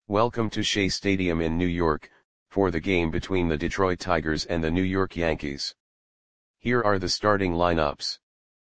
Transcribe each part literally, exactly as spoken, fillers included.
Welcome to Shea Stadium in New York, for the game between the Detroit Tigers and the New York Yankees. Here are the starting lineups.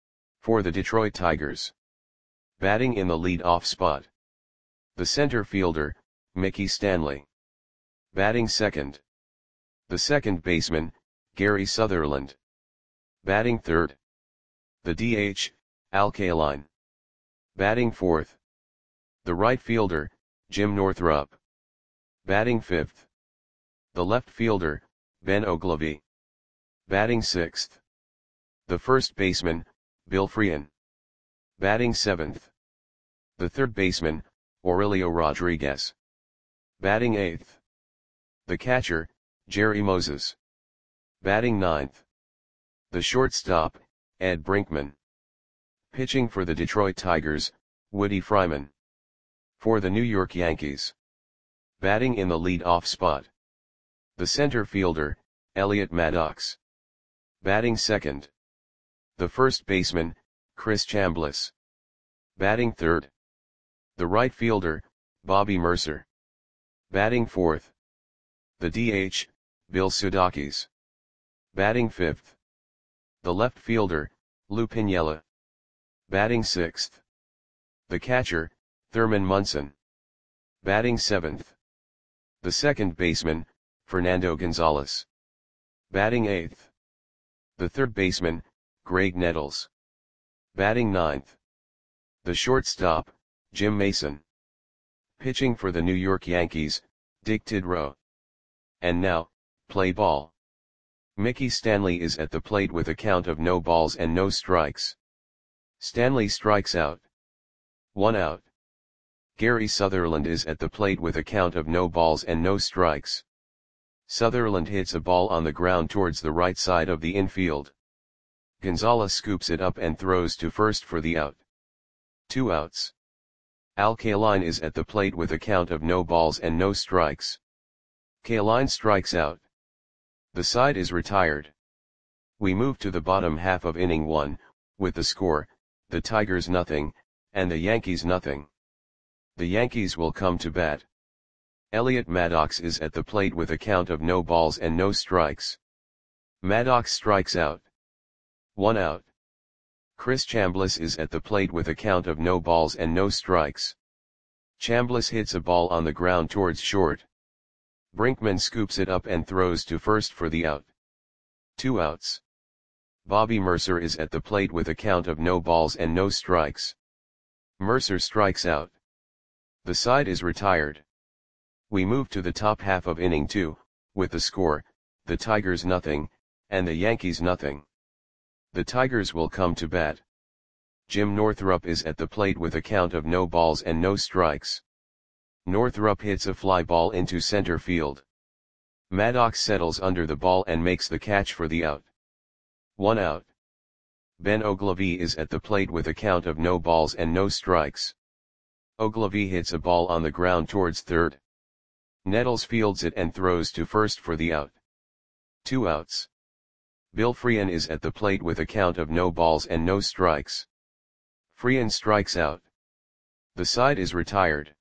For the Detroit Tigers. Batting in the lead-off spot. The center fielder, Mickey Stanley. Batting second. The second baseman, Gary Sutherland. Batting third. The D H, Al Kaline. Batting fourth. The right fielder, Jim Northrup. Batting fifth. The left fielder, Ben Oglivie. Batting sixth. The first baseman, Bill Frein. Batting seventh. The third baseman, Aurelio Rodriguez. Batting eighth. The catcher, Jerry Moses. Batting ninth. The shortstop, Ed Brinkman. Pitching for the Detroit Tigers, Woody Fryman. For the New York Yankees. Batting in the lead-off spot. The center fielder, Elliot Maddox. Batting second. The first baseman, Chris Chambliss. Batting third. The right fielder, Bobby Murcer. Batting fourth. The D H, Bill Sudakis. Batting fifth. The left fielder, Lou Piniella. Batting sixth. The catcher, Thurman Munson. Batting seventh. The second baseman, Fernando Gonzalez. Batting eighth. The third baseman, Greg Nettles. Batting ninth. The shortstop, Jim Mason. Pitching for the New York Yankees, Dick Tidrow. And now, play ball. Mickey Stanley is at the plate with a count of no balls and no strikes. Stanley strikes out. One out. Gary Sutherland is at the plate with a count of no balls and no strikes. Sutherland hits a ball on the ground towards the right side of the infield. Gonzalez scoops it up and throws to first for the out. Two outs. Al Kaline is at the plate with a count of no balls and no strikes. Kaline strikes out. The side is retired. We move to the bottom half of inning one, with the score, the Tigers nothing, and the Yankees nothing. The Yankees will come to bat. Elliot Maddox is at the plate with a count of no balls and no strikes. Maddox strikes out. One out. Chris Chambliss is at the plate with a count of no balls and no strikes. Chambliss hits a ball on the ground towards short. Brinkman scoops it up and throws to first for the out. Two outs. Bobby Murcer is at the plate with a count of no balls and no strikes. Murcer strikes out. The side is retired. We move to the top half of inning two, with the score, the Tigers nothing, and the Yankees nothing. The Tigers will come to bat. Jim Northrup is at the plate with a count of no balls and no strikes. Northrup hits a fly ball into center field. Maddox settles under the ball and makes the catch for the out. One out. Ben Oglivie is at the plate with a count of no balls and no strikes. Oglivie hits a ball on the ground towards third. Nettles fields it and throws to first for the out. Two outs. Bill Frein is at the plate with a count of no balls and no strikes. Frein strikes out. The side is retired.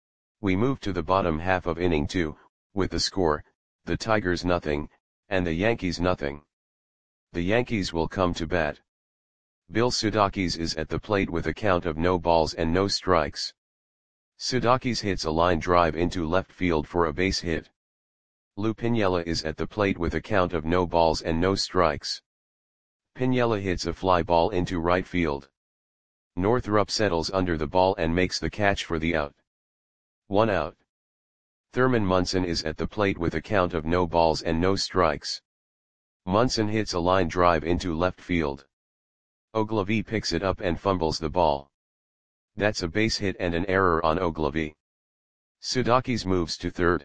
We move to the bottom half of inning two, with the score, the Tigers nothing, and the Yankees nothing. The Yankees will come to bat. Bill Sudakis is at the plate with a count of no balls and no strikes. Sudakis hits a line drive into left field for a base hit. Lou Piniella is at the plate with a count of no balls and no strikes. Piniella hits a fly ball into right field. Northrup settles under the ball and makes the catch for the out. One out. Thurman Munson is at the plate with a count of no balls and no strikes. Munson hits a line drive into left field. Oglivie picks it up and fumbles the ball. That's a base hit and an error on Oglivie. Sudakis moves to third.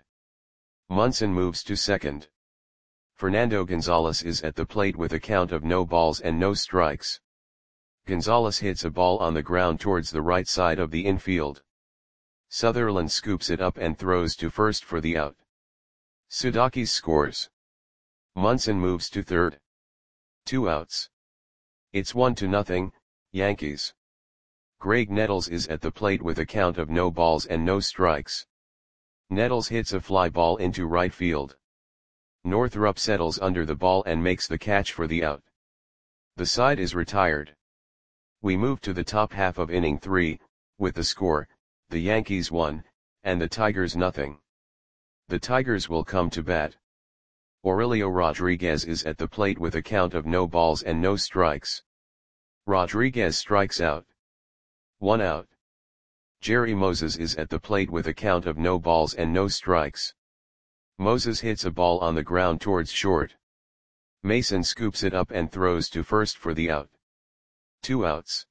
Munson moves to second. Fernando Gonzalez is at the plate with a count of no balls and no strikes. Gonzalez hits a ball on the ground towards the right side of the infield. Sutherland scoops it up and throws to first for the out. Sudakis scores. Munson moves to third. Two outs. It's one to nothing, Yankees. Greg Nettles is at the plate with a count of no balls and no strikes. Nettles hits a fly ball into right field. Northrup settles under the ball and makes the catch for the out. The side is retired. We move to the top half of inning three, with the score, the Yankees one, and the Tigers nothing. The Tigers will come to bat. Aurelio Rodriguez is at the plate with a count of no balls and no strikes. Rodriguez strikes out. One out. Jerry Moses is at the plate with a count of no balls and no strikes. Moses hits a ball on the ground towards short. Mason scoops it up and throws to first for the out. Two outs.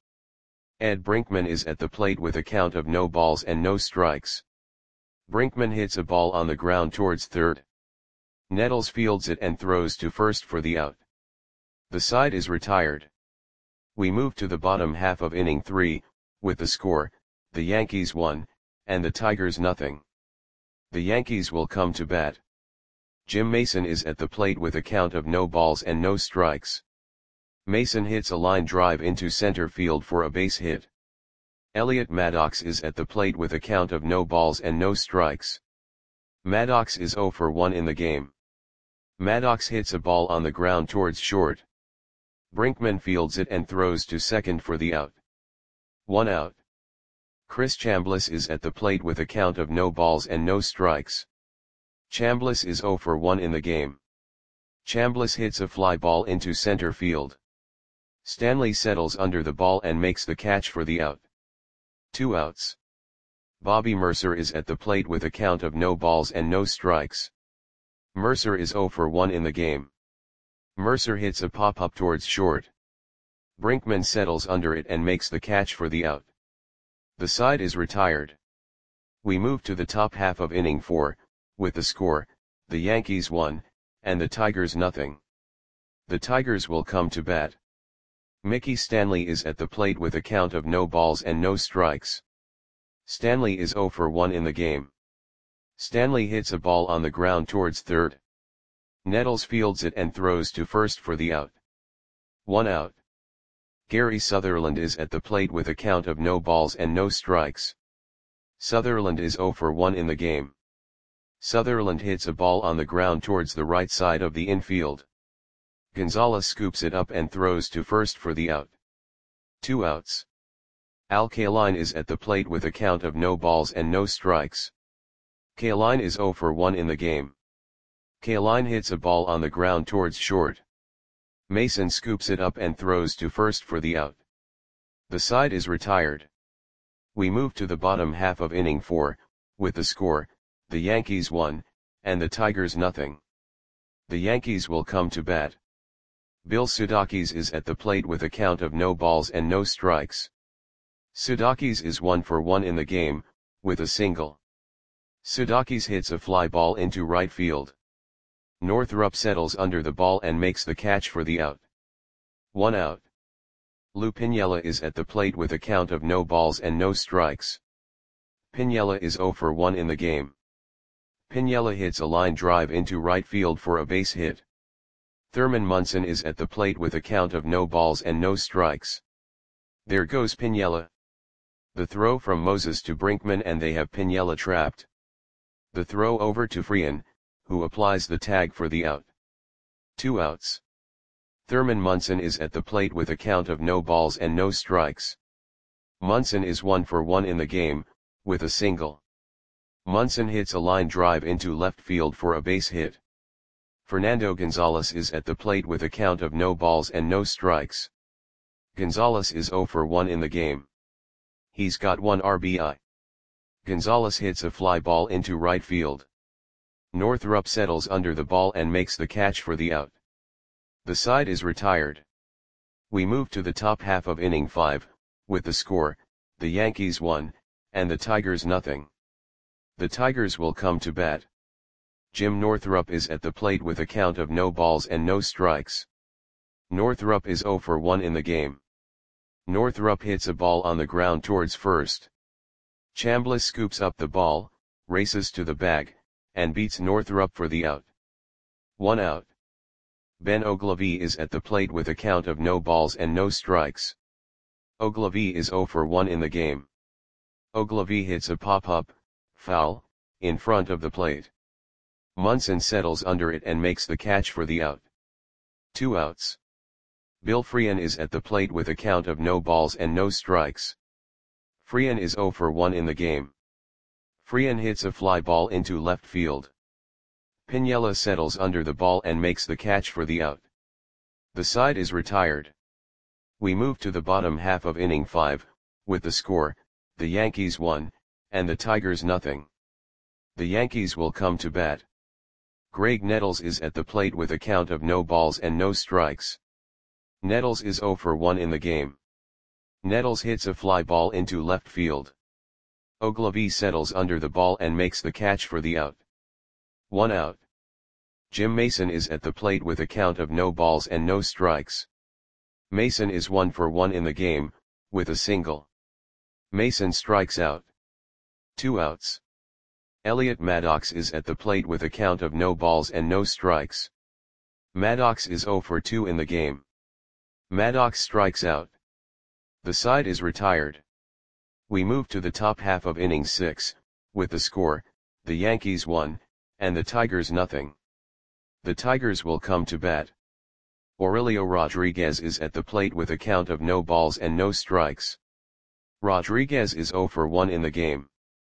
Ed Brinkman is at the plate with a count of no balls and no strikes. Brinkman hits a ball on the ground towards third. Nettles fields it and throws to first for the out. The side is retired. We move to the bottom half of inning three, with the score, the Yankees one, and the Tigers nothing. The Yankees will come to bat. Jim Mason is at the plate with a count of no balls and no strikes. Mason hits a line drive into center field for a base hit. Elliot Maddox is at the plate with a count of no balls and no strikes. Maddox is oh for one in the game. Maddox hits a ball on the ground towards short. Brinkman fields it and throws to second for the out. One out. Chris Chambliss is at the plate with a count of no balls and no strikes. Chambliss is oh for one in the game. Chambliss hits a fly ball into center field. Stanley settles under the ball and makes the catch for the out. Two outs. Bobby Mercer is at the plate with a count of no balls and no strikes. Mercer is oh for one in the game. Mercer hits a pop-up towards short. Brinkman settles under it and makes the catch for the out. The side is retired. We move to the top half of inning four, with the score, the Yankees one, and the Tigers nothing. The Tigers will come to bat. Mickey Stanley is at the plate with a count of no balls and no strikes. Stanley is oh for one in the game. Stanley hits a ball on the ground towards third. Nettles fields it and throws to first for the out. One out. Gary Sutherland is at the plate with a count of no balls and no strikes. Sutherland is oh for one in the game. Sutherland hits a ball on the ground towards the right side of the infield. Gonzalez scoops it up and throws to first for the out. Two outs. Al Kaline is at the plate with a count of no balls and no strikes. Kaline is oh for one in the game. Kaline hits a ball on the ground towards short. Mason scoops it up and throws to first for the out. The side is retired. We move to the bottom half of inning four, with the score, the Yankees one, and the Tigers nothing. The Yankees will come to bat. Bill Sudakis is at the plate with a count of no balls and no strikes. Sudakis is one for one in the game, with a single. Sudakis hits a fly ball into right field. Northrup settles under the ball and makes the catch for the out. One out. Lou Piniella is at the plate with a count of no balls and no strikes. Piniella is oh for one in the game. Piniella hits a line drive into right field for a base hit. Thurman Munson is at the plate with a count of no balls and no strikes. There goes Piniella. The throw from Moses to Brinkman and they have Piniella trapped. The throw over to Freehan, who applies the tag for the out. Two outs. Thurman Munson is at the plate with a count of no balls and no strikes. Munson is one for one in the game, with a single. Munson hits a line drive into left field for a base hit. Fernando Gonzalez is at the plate with a count of no balls and no strikes. Gonzalez is oh for one in the game. He's got one R B I. Gonzalez hits a fly ball into right field. Northrup settles under the ball and makes the catch for the out. The side is retired. We move to the top half of inning five, with the score, the Yankees one, and the Tigers nothing. The Tigers will come to bat. Jim Northrup is at the plate with a count of no balls and no strikes. Northrup is oh for one in the game. Northrup hits a ball on the ground towards first. Chambliss scoops up the ball, races to the bag, and beats Northrup for the out. One out. Ben Ogilvie is at the plate with a count of no balls and no strikes. Ogilvie is oh for one in the game. Ogilvie hits a pop-up, foul, in front of the plate. Munson settles under it and makes the catch for the out. Two outs. Bill Freehan is at the plate with a count of no balls and no strikes. Freehan is oh for one in the game. Freehan hits a fly ball into left field. Piniella settles under the ball and makes the catch for the out. The side is retired. We move to the bottom half of inning five, with the score, the Yankees one, and the Tigers nothing. The Yankees will come to bat. Greg Nettles is at the plate with a count of no balls and no strikes. Nettles is oh for one in the game. Nettles hits a fly ball into left field. Ogilvie settles under the ball and makes the catch for the out. One out. Jim Mason is at the plate with a count of no balls and no strikes. Mason is one for one in the game, with a single. Mason strikes out. Two outs. Elliot Maddox is at the plate with a count of no balls and no strikes. Maddox is oh for two in the game. Maddox strikes out. The side is retired. We move to the top half of inning six, with the score, the Yankees one, and the Tigers nothing. The Tigers will come to bat. Aurelio Rodriguez is at the plate with a count of no balls and no strikes. Rodriguez is oh for one in the game.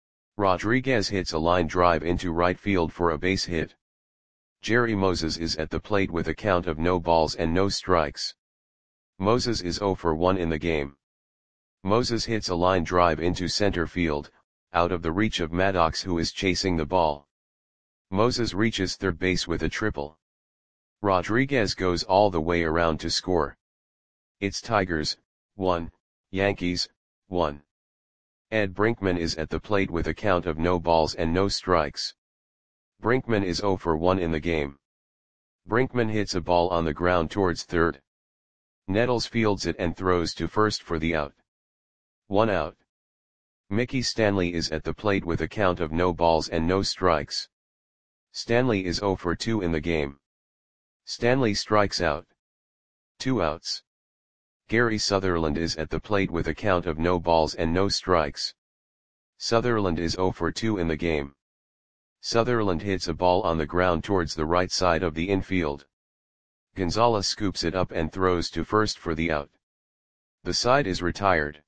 Rodriguez hits a line drive into right field for a base hit. Jerry Moses is at the plate with a count of no balls and no strikes. Moses is oh for one in the game. Moses hits a line drive into center field, out of the reach of Maddox who is chasing the ball. Moses reaches third base with a triple. Rodriguez goes all the way around to score. It's Tigers, one, Yankees, one. Ed Brinkman is at the plate with a count of no balls and no strikes. Brinkman is oh for one in the game. Brinkman hits a ball on the ground towards third. Nettles fields it and throws to first for the out. One out. Mickey Stanley is at the plate with a count of no balls and no strikes. Stanley is oh for two in the game. Stanley strikes out. Two outs. Gary Sutherland is at the plate with a count of no balls and no strikes. Sutherland is oh for two in the game. Sutherland hits a ball on the ground towards the right side of the infield. Gonzalez scoops it up and throws to first for the out. The side is retired.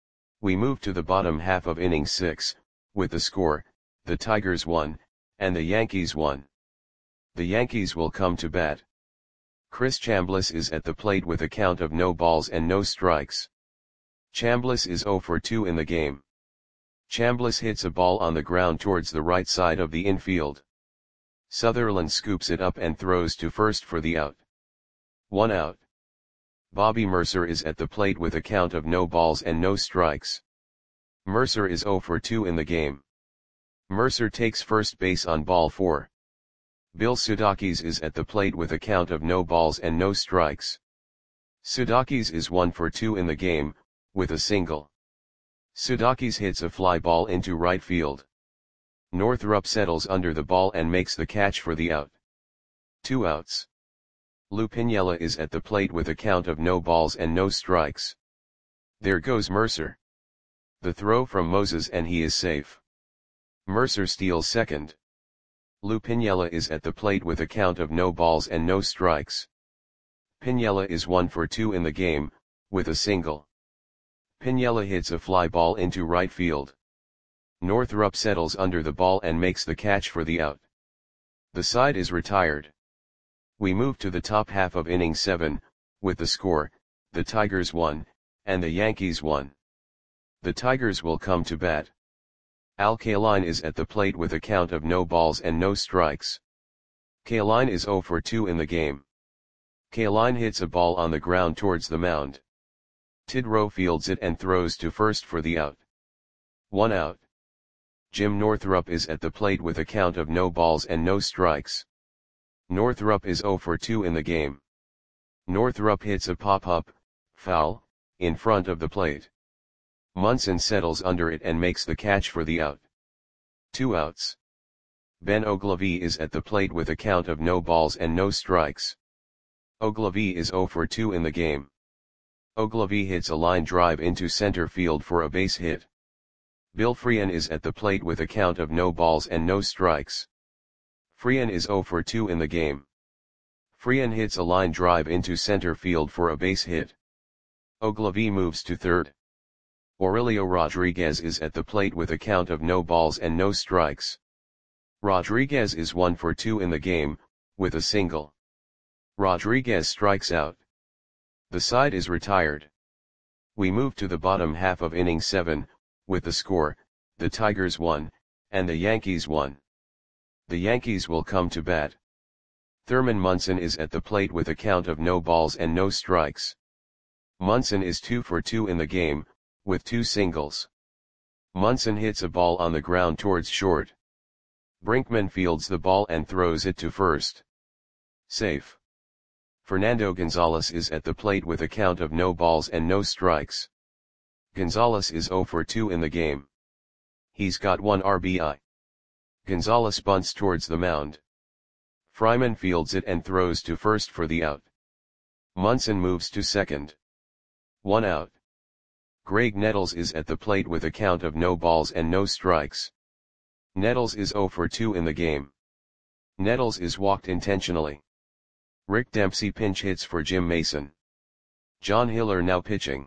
We move to the bottom half of inning six, with the score, the Tigers one, and the Yankees one. The Yankees will come to bat. Chris Chambliss is at the plate with a count of no balls and no strikes. Chambliss is oh for two in the game. Chambliss hits a ball on the ground towards the right side of the infield. Sutherland scoops it up and throws to first for the out. One out. Bobby Mercer is at the plate with a count of no balls and no strikes. Mercer is oh for two in the game. Mercer takes first base on ball four. Bill Sudakis is at the plate with a count of no balls and no strikes. Sudakis is one for two in the game, with a single. Sudakis hits a fly ball into right field. Northrup settles under the ball and makes the catch for the out. Two outs. Lou Piniella is at the plate with a count of no balls and no strikes. There goes Mercer. The throw from Moses and he is safe. Mercer steals second. Lou Piniella is at the plate with a count of no balls and no strikes. Piniella is one for two in the game, with a single. Piniella hits a fly ball into right field. Northrup settles under the ball and makes the catch for the out. The side is retired. We move to the top half of inning seven, with the score, the Tigers one, and the Yankees one. The Tigers will come to bat. Al Kaline is at the plate with a count of no balls and no strikes. Kaline is oh for two in the game. Kaline hits a ball on the ground towards the mound. Tidrow fields it and throws to first for the out. One out. Jim Northrup is at the plate with a count of no balls and no strikes. Northrup is oh for two in the game. Northrup hits a pop-up, foul, in front of the plate. Munson settles under it and makes the catch for the out. Two outs. Ben Ogilvie is at the plate with a count of no balls and no strikes. Ogilvie is oh for two in the game. Ogilvie hits a line drive into center field for a base hit. Bill Freehan is at the plate with a count of no balls and no strikes. Freehan is zero for two in the game. Freehan hits a line drive into center field for a base hit. Ogilvie moves to third. Aurelio Rodriguez is at the plate with a count of no balls and no strikes. Rodriguez is one for two in the game, with a single. Rodriguez strikes out. The side is retired. We move to the bottom half of inning seven, with the score, the Tigers won, and the Yankees won. The Yankees will come to bat. Thurman Munson is at the plate with a count of no balls and no strikes. Munson is two for two in the game, with two singles. Munson hits a ball on the ground towards short. Brinkman fields the ball and throws it to first. Safe. Fernando Gonzalez is at the plate with a count of no balls and no strikes. Gonzalez is zero for two in the game. He's got one R B I. Gonzalez bunts towards the mound. Fryman fields it and throws to first for the out. Munson moves to second. One out. Greg Nettles is at the plate with a count of no balls and no strikes. Nettles is zero for two in the game. Nettles is walked intentionally. Rick Dempsey pinch hits for Jim Mason. John Hiller now pitching.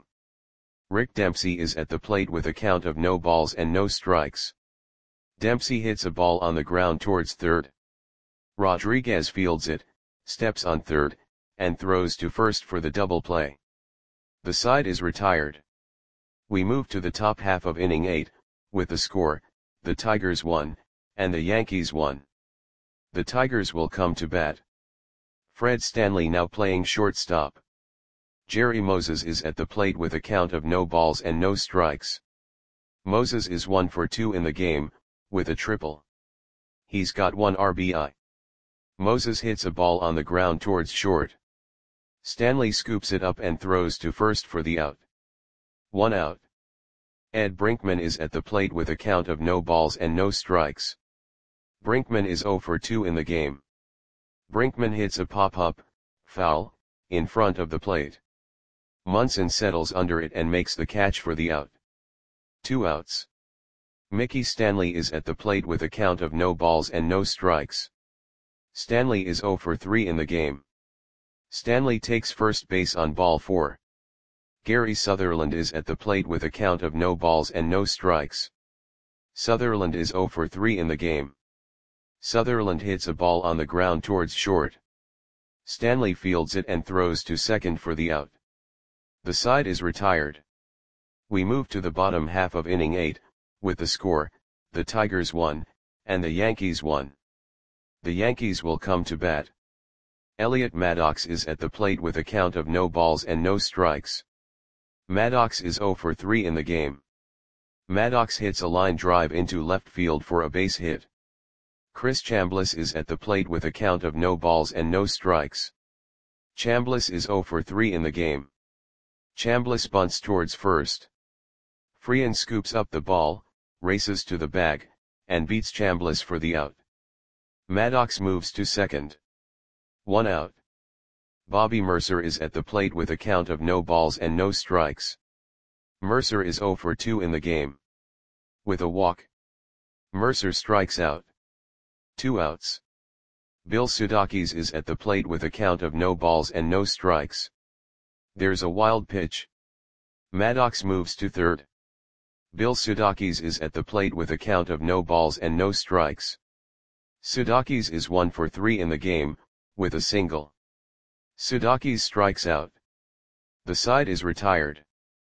Rick Dempsey is at the plate with a count of no balls and no strikes. Dempsey hits a ball on the ground towards third. Rodriguez fields it, steps on third, and throws to first for the double play. The side is retired. We move to the top half of inning eight, with the score, the Tigers won, and the Yankees won. The Tigers will come to bat. Fred Stanley now playing shortstop. Jerry Moses is at the plate with a count of no balls and no strikes. Moses is one for two in the game, with a triple. He's got one R B I. Moses hits a ball on the ground towards short. Stanley scoops it up and throws to first for the out. One out. Ed Brinkman is at the plate with a count of no balls and no strikes. Brinkman is zero for two in the game. Brinkman hits a pop-up, foul, in front of the plate. Munson settles under it and makes the catch for the out. Two outs. Mickey Stanley is at the plate with a count of no balls and no strikes. Stanley is zero for three in the game. Stanley takes first base on ball four. Gary Sutherland is at the plate with a count of no balls and no strikes. Sutherland is zero for three in the game. Sutherland hits a ball on the ground towards short. Stanley fields it and throws to second for the out. The side is retired. We move to the bottom half of inning eight, with the score, the Tigers won, and the Yankees won. The Yankees will come to bat. Elliot Maddox is at the plate with a count of no balls and no strikes. Maddox is zero for three in the game. Maddox hits a line drive into left field for a base hit. Chris Chambliss is at the plate with a count of no balls and no strikes. Chambliss is zero for three in the game. Chambliss bunts towards first. Freehan scoops up the ball, races to the bag, and beats Chambliss for the out. Maddox moves to second. One out. Bobby Mercer is at the plate with a count of no balls and no strikes. Mercer is zero for two in the game. With a walk. Mercer strikes out. Two outs. Bill Sudakis is at the plate with a count of no balls and no strikes. There's a wild pitch. Maddox moves to third. Bill Sudakis is at the plate with a count of no balls and no strikes. Sudakis is one for three in the game, with a single. Sudakis strikes out. The side is retired.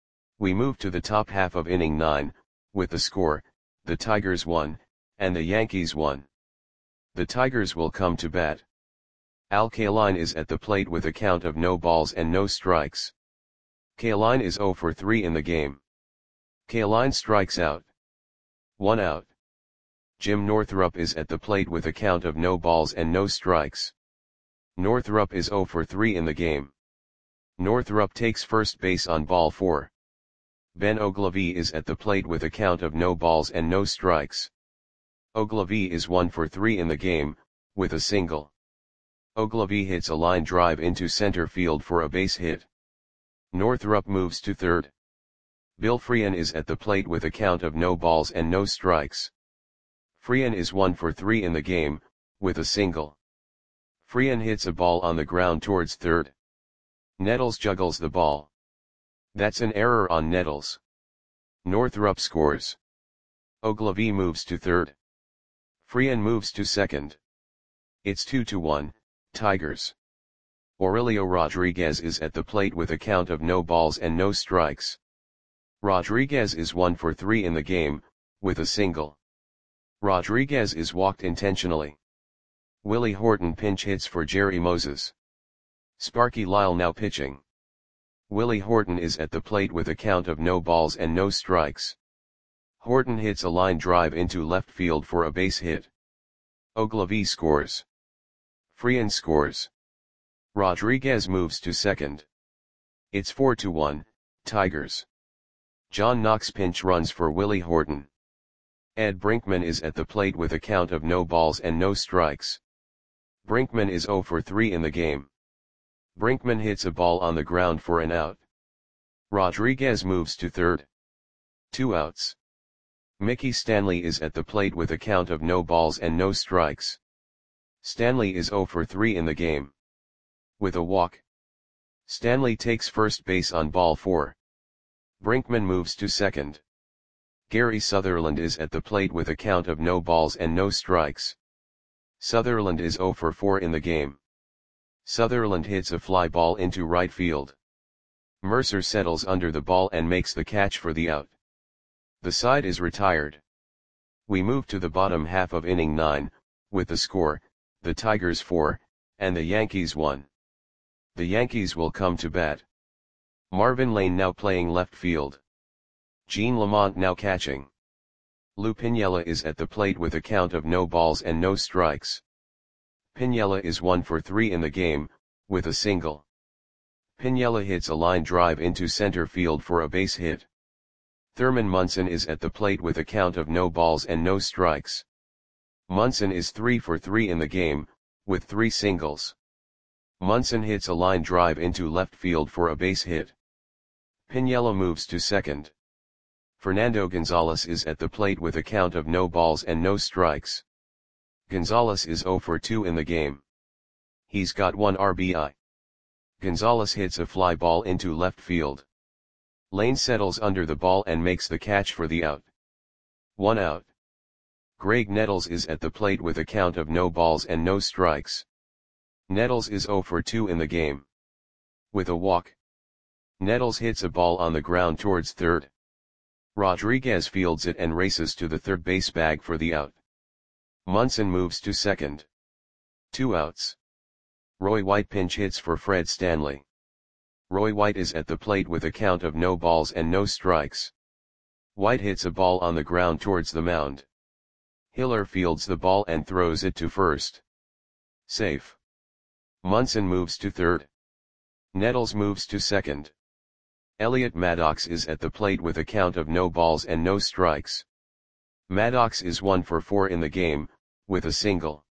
We move to the top half of inning nine, with the score, the Tigers won, and the Yankees won. The Tigers will come to bat. Al Kaline is at the plate with a count of no balls and no strikes. Kaline is zero for three in the game. Kaline strikes out. One out. Jim Northrup is at the plate with a count of no balls and no strikes. Northrup is zero for three in the game. Northrup takes first base on ball four. Ben Ogilvie is at the plate with a count of no balls and no strikes. Ogilvie is one for three in the game, with a single. Ogilvie hits a line drive into center field for a base hit. Northrup moves to third. Bill Freehan is at the plate with a count of no balls and no strikes. Freehan is one for three in the game, with a single. Freehan hits a ball on the ground towards third. Nettles juggles the ball. That's an error on Nettles. Northrup scores. Ogilvie moves to third. Freehan moves to second. It's two to one, Tigers. Aurelio Rodriguez is at the plate with a count of no balls and no strikes. Rodriguez is one for three in the game, with a single. Rodriguez is walked intentionally. Willie Horton pinch hits for Jerry Moses. Sparky Lyle now pitching. Willie Horton is at the plate with a count of no balls and no strikes. Horton hits a line drive into left field for a base hit. Ogilvie scores. Freehan scores. Rodriguez moves to second. It's four to one, Tigers. John Knox pinch runs for Willie Horton. Ed Brinkman is at the plate with a count of no balls and no strikes. Brinkman is zero for three in the game. Brinkman hits a ball on the ground for an out. Rodriguez moves to third. Two outs. Mickey Stanley is at the plate with a count of no balls and no strikes. Stanley is zero for three in the game. With a walk. Stanley takes first base on ball four. Brinkman moves to second. Gary Sutherland is at the plate with a count of no balls and no strikes. Sutherland is zero for four in the game. Sutherland hits a fly ball into right field. Mercer settles under the ball and makes the catch for the out. The side is retired. We move to the bottom half of inning nine, with the score, the Tigers four, and the Yankees one. The Yankees will come to bat. Marvin Lane now playing left field. Gene Lamont now catching. Lou Piniella is at the plate with a count of no balls and no strikes. Piniella is one for three in the game, with a single. Piniella hits a line drive into center field for a base hit. Thurman Munson is at the plate with a count of no balls and no strikes. Munson is three for three in the game, with three singles. Munson hits a line drive into left field for a base hit. Piniella moves to second. Fernando Gonzalez is at the plate with a count of no balls and no strikes. Gonzalez is zero for two in the game. He's got one R B I. Gonzalez hits a fly ball into left field. Lane settles under the ball and makes the catch for the out. One out. Greg Nettles is at the plate with a count of no balls and no strikes. Nettles is zero for two in the game. With a walk. Nettles hits a ball on the ground towards third. Rodriguez fields it and races to the third base bag for the out. Munson moves to second. Two outs. Roy White pinch hits for Fred Stanley. Roy White is at the plate with a count of no balls and no strikes. White hits a ball on the ground towards the mound. Hiller fields the ball and throws it to first. Safe. Munson moves to third. Nettles moves to second. Elliot Maddox is at the plate with a count of no balls and no strikes. Maddox is one for four in the game, with a single.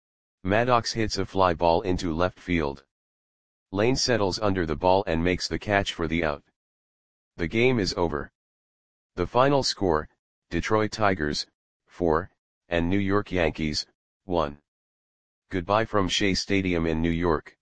Maddox hits a fly ball into left field. Lane settles under the ball and makes the catch for the out. The game is over. The final score, Detroit Tigers, four, and New York Yankees, one. Goodbye from Shea Stadium in New York.